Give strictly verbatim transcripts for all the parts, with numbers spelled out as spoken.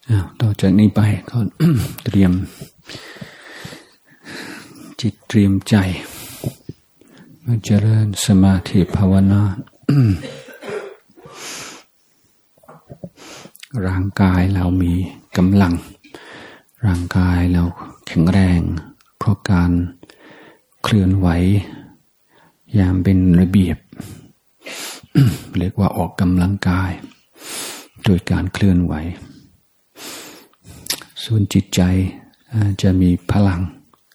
ต่อจากนี้ไปก็ เตรียมจิตเตรียมใจมาเจริญสมาธิภาวนา ร่างกายเรามีกำลังร่างกายเราแข็งแรงเพราะการเคลื่อนไหวอย่างเป็นระเบียบ เรียกว่าออกกำลังกายโดยการเคลื่อนไหวส่วนจิตใจจะมีพลัง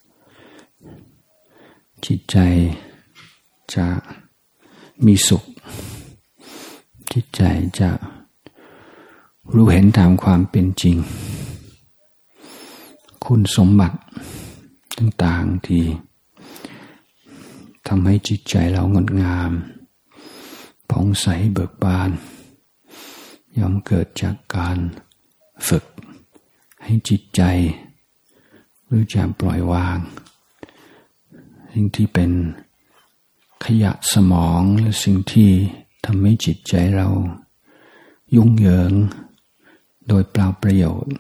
จิตใจจะมีสุขจิตใจจะรู้เห็นตามความเป็นจริงคุณสมบัติต่างๆที่ทำให้จิตใจเรางดงามผ่องใสเบิกบานย่อมเกิดจากการฝึกให้จิตใจรู้จักปล่อยวางสิ่งที่เป็นขยะสมองหรือสิ่งที่ทำให้จิตใจเรายุ่งเหยิงโดยเปล่าประโยชน์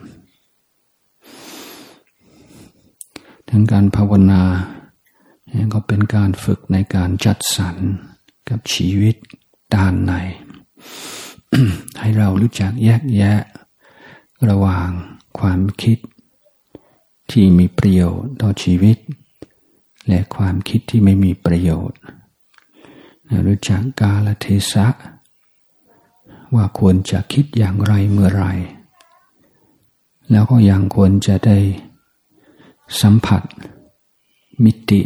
ทั้งการภาวนาก็เป็นการฝึกในการจัดสรรกับชีวิตด้านใน ให้เรารู้จักแยกแยะระหว่างความคิดที่มีประโยชน์ต่อชีวิตและความคิดที่ไม่มีประโยชน์รู้จักกาลเทศะว่าควรจะคิดอย่างไรเมื่อไรแล้วก็ยังควรจะได้สัมผัสมิติ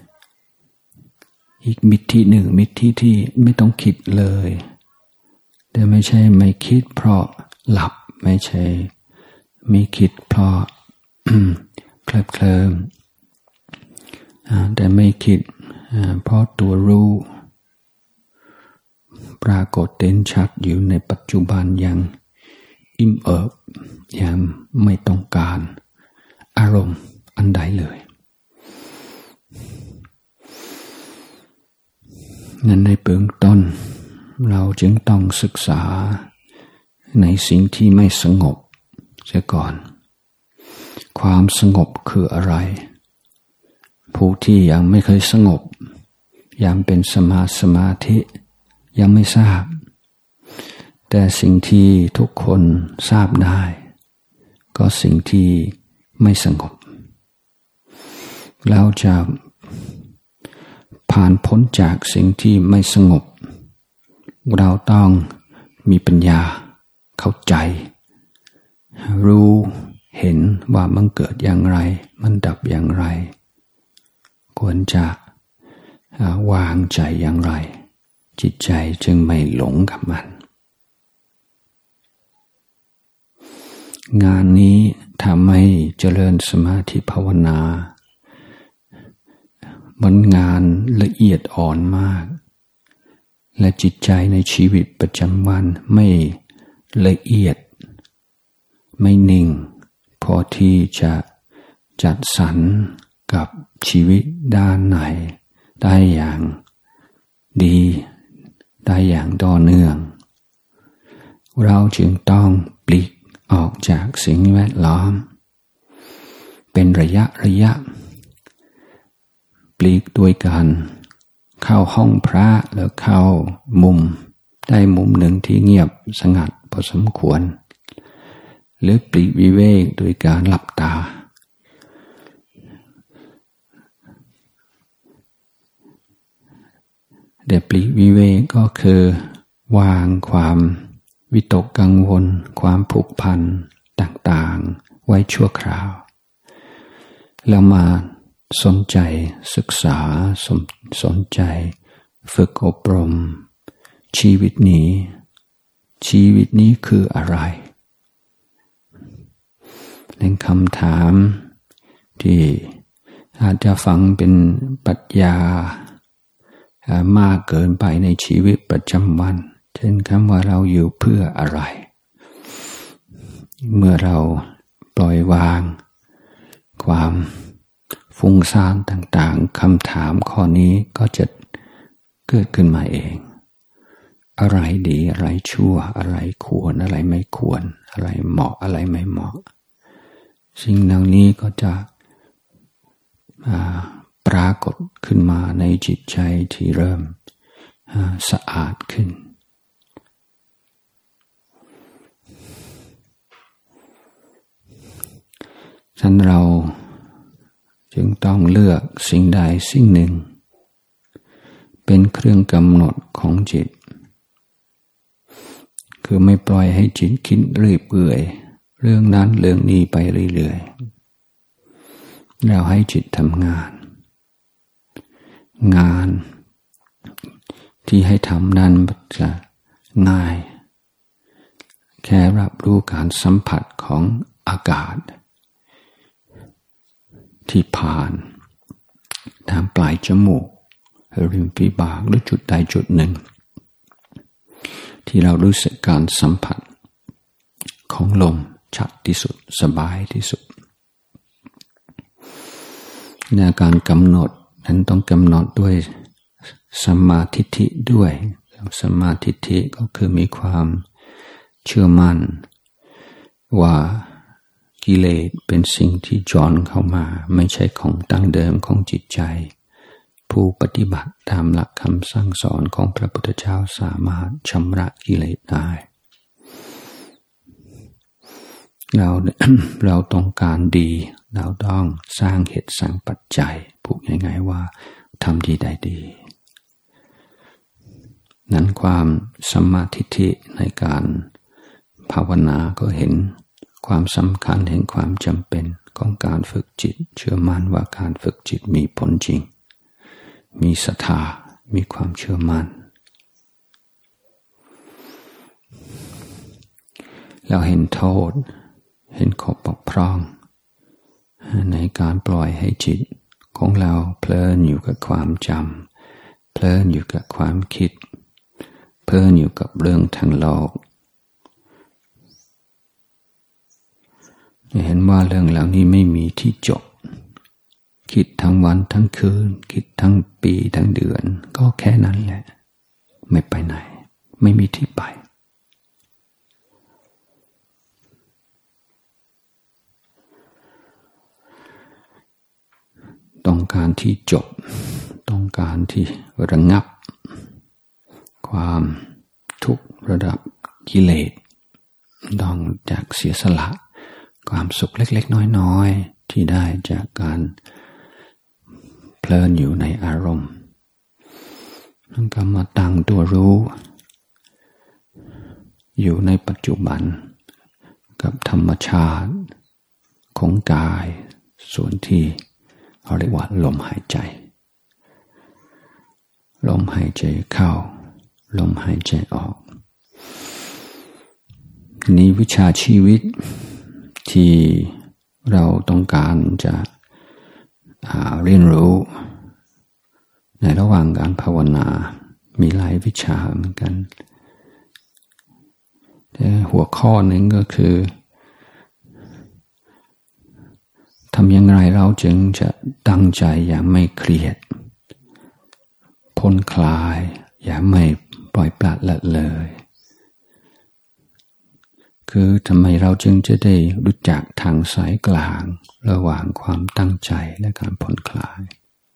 อีกมิติหนึ่งมิติที่ไม่ต้องคิดเลยแต่ไม่ใช่ไม่คิดเพราะหลับไม่ใช่ไม่คิดเพราะ เคลิบเคลิ้มแต่ไม่คิดเพราะตัวรู้ปรากฏเด่นชัดอยู่ในปัจจุบันอย่างอิ่มเอิบอย่างไม่ต้องการอารมณ์อันใดเลยนั้นในเบื้องต้นเราจึงต้องศึกษาในสิ่งที่ไม่สงบเสียก่อนความสงบคืออะไรผู้ที่ยังไม่เคยสงบยังเป็นสมาสมาธิยังไม่ทราบแต่สิ่งที่ทุกคนทราบได้ก็สิ่งที่ไม่สงบเราจะผ่านพ้นจากสิ่งที่ไม่สงบเราต้องมีปัญญาเข้าใจรู้เห็นว่ามันเกิดอย่างไรมันดับอย่างไรควรจะวางใจอย่างไรจิตใจจึงไม่หลงกับมันงานนี้ทำให้เจริญสมาธิภาวนามันงานละเอียดอ่อนมากและจิตใจในชีวิตประจำวันไม่ละเอียดไม่นิ่งพอที่จะจัดสรรกับชีวิตด้านไหนได้อย่างดีได้อย่างต่อเนื่องเราจึงต้องปลีกออกจากสิ่งแวดล้อมเป็นระยะระยะปลีกด้วยกันเข้าห้องพระแล้วเข้ามุมได้มุมหนึ่งที่เงียบสงัดพอสมควรหรือปลีกวิเวกโดยการหลับตาแต่ปลีกวิเวกก็คือวางความวิตกกังวลความผูกพันต่างๆไว้ชั่วคราวแล้วมาสนใจศึกษาสนสนใจฝึกอบรมชีวิตนี้ชีวิตนี้คืออะไรเป็นคำถามที่อาจจะฟังเป็นปรัชญามากเกินไปในชีวิตประจำวันเช่นคำว่าเราอยู่เพื่ออะไรเมื่อเราปล่อยวางความฟุ้งซ่านต่างๆคำถามข้อนี้ก็จะเกิดขึ้นมาเองอะไรดีอะไรชั่วอะไรควรอะไรไม่ควรอะไรเหมาะอะไรไม่เหมาะสิ่งเหล่านี้ก็จะปรากฏขึ้นมาในจิตใจที่เริ่มสะอาดขึ้นฉะนั้นเราจึงต้องเลือกสิ่งใดสิ่งหนึ่งเป็นเครื่องกำหนดของจิตคือไม่ปล่อยให้จิตคิดเรื่อยเปื่อยเรื่องนั้นเรื่องนี้ไปเรื่อยๆเราให้จิตทำงานงานที่ให้ทำนั้นจะง่ายแค่รับรู้การสัมผัสของอากาศที่ผ่านทางปลายจมูกริมฝีปากหรือจุดใดจุดหนึ่งที่เรารู้สึกการสัมผัสของลมชัดที่สุดสบายที่สุดในการกำหนดนั้นต้องกำหนดด้วยสัมมาทิฏฐิด้วยสัมมาทิฏฐิก็คือมีความเชื่อมั่นว่ากิเลสเป็นสิ่งที่จรเข้ามาไม่ใช่ของตั้งเดิมของจิตใจผู้ปฏิบัติตามหลักคำสั่งสอนของพระพุทธเจ้าสามารถชำระกิเลสได้เรา เราต้องการดีเราต้องสร้างเหตุสร้างปัจจัยพูดง่ายๆว่าทำดีได้ดีนั้นความสัมมาทิฏฐิในการภาวนาก็เห็นความสำคัญเห็นความจำเป็นของการฝึกจิตเชื่อมั่นว่าการฝึกจิตมีผลจริงมีศรัทธามีความเชื่อมั่นเราเห็นโทษเห็นข้อบกพร่องในการปล่อยให้จิตของเราเพลินอยู่กับความจำเพลินอยู่กับความคิดเพลินอยู่กับเรื่องทางโลกเห็นว่าเรื่องเหล่านี้ไม่มีที่จบคิดทั้งวันทั้งคืนคิดทั้งปีทั้งเดือนก็แค่นั้นแหละไม่ไปไหนไม่มีที่ไปต้องการที่จบต้องการที่ระงับความทุกข์ระดับกิเลสต้องจากเสียสละความสุขเล็กๆน้อยๆที่ได้จากการเพลินอยู่ในอารมณ์ต้องการมาตั้งตัวรู้อยู่ในปัจจุบันกับธรรมชาติของกายส่วนที่เราเรียกว่าลมหายใจลมหายใจเข้าลมหายใจออกนี้วิชาชีวิตที่เราต้องการจะเรียนรู้ในระหว่างการภาวนามีหลายวิชาเหมือนกันแต่หัวข้อหนึ่งก็คือทำอย่างไรเราจึงจะตั้งใจอย่างไม่เครียดพ้นคลายอย่างไม่ปล่อยปละละเลยคือทำไมเราจึงจะได้รู้จักทางสายกลางระหว่างความตั้งใจและการผ่อนคลาย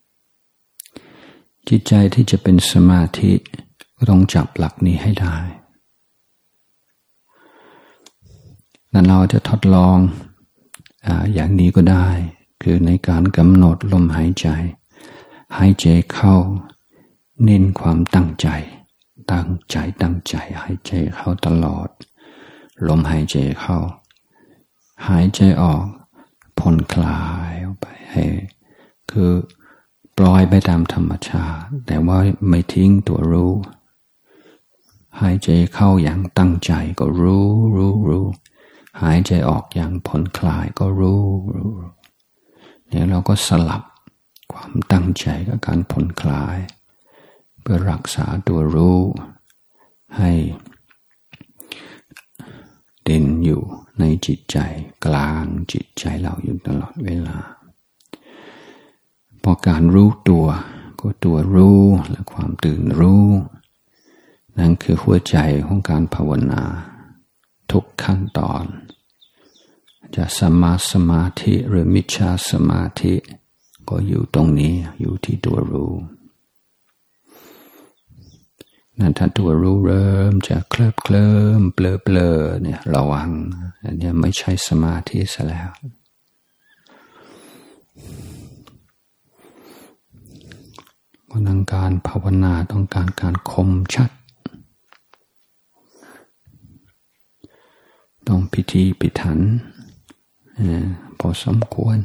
จิตใจที่จะเป็นสมาธิต้องจับหลักนี้ให้ได้นั้นเราจะทดลองอ่าอย่างนี้ก็ได้คือในการกำหนดลมหายใจหายใจเข้าเน้นความตั้งใจตั้งใจตั้งใจหายใจเข้าตลอดลมหายใจเข้าหายใจออกผ่อนคลายออกไปให้คือปล่อยไปตามธรรมชาติแต่ว่าไม่ทิ้งตัวรู้หายใจเข้าอย่างตั้งใจก็รู้รู้รู้หายใจออกอย่างผ่อนคลายก็รู้รู้เนี่ยเราก็สลับความตั้งใจกับการผ่อนคลายเพื่อรักษาตัวรู้ให้เด่นอยู่ในจิตใจกลางจิตใจเราอยู่ตลอดเวลาพอการรู้ตัวก็ตัวรู้และความตื่นรู้นั่นคือหัวใจของการภาวนาทุกขั้นตอนจะสัมมาสมาธิหรือมิจฉาสมาธิก็อยู่ตรงนี้อยู่ที่ตัวรู้นั่นถ้าตัวรู้เริ่มจะเคลิบเคลิ้มเปลอเปลอเนี่ยระวังอันนี้ไม่ใช่สมาธิซะแล้วเพราะนั้นการภาวนาต้องการการคมชัดต้องพิธีพิถันพอสมควร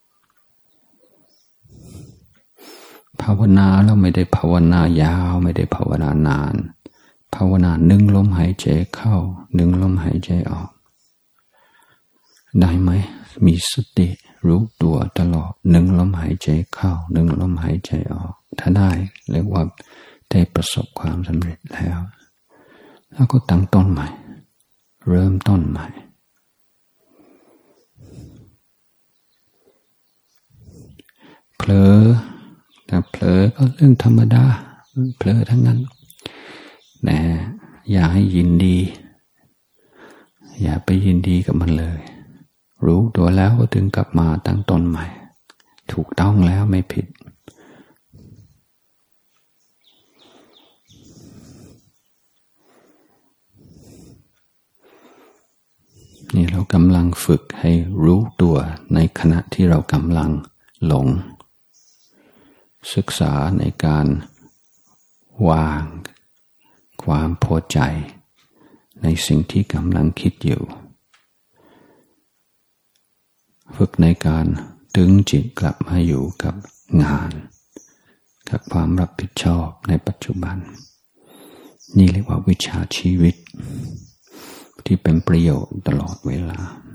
ภาวนาแล้วไม่ได้ภาวนายาวไม่ได้ภาวนานานภาวนาหนึ่งลมหายใจเข้าหนึ่งลมหายใจออกได้ไหมมีสติรู้ตัวตลอดหนึ่งลมหายใจเข้าหนึ่งลมหายใจออกถ้าได้เรียกว่าได้ประสบความสำเร็จแล้วแล้วก็ตั้งต้นใหม่เริ่มต้นใหม่เผลอแต่เผลอก็เรื่องธรรมดาเผลอทั้งนั้นแต่อย่าให้ยินดีอย่าไปยินดีกับมันเลยรู้ตัวแล้วก็ถึงกลับมาตั้งต้นใหม่ถูกต้องแล้วไม่ผิดนี่เรากำลังฝึกให้รู้ตัวในขณะที่เรากำลังหลงศึกษาในการวางความพอใจในสิ่งที่กำลังคิดอยู่ฝึกในการดึงจิตกลับมาอยู่กับงานกับความรับผิดชอบในปัจจุบันนี่เรียกว่าวิชาชีวิตที่เป็นประโยชน์ตลอดเวลา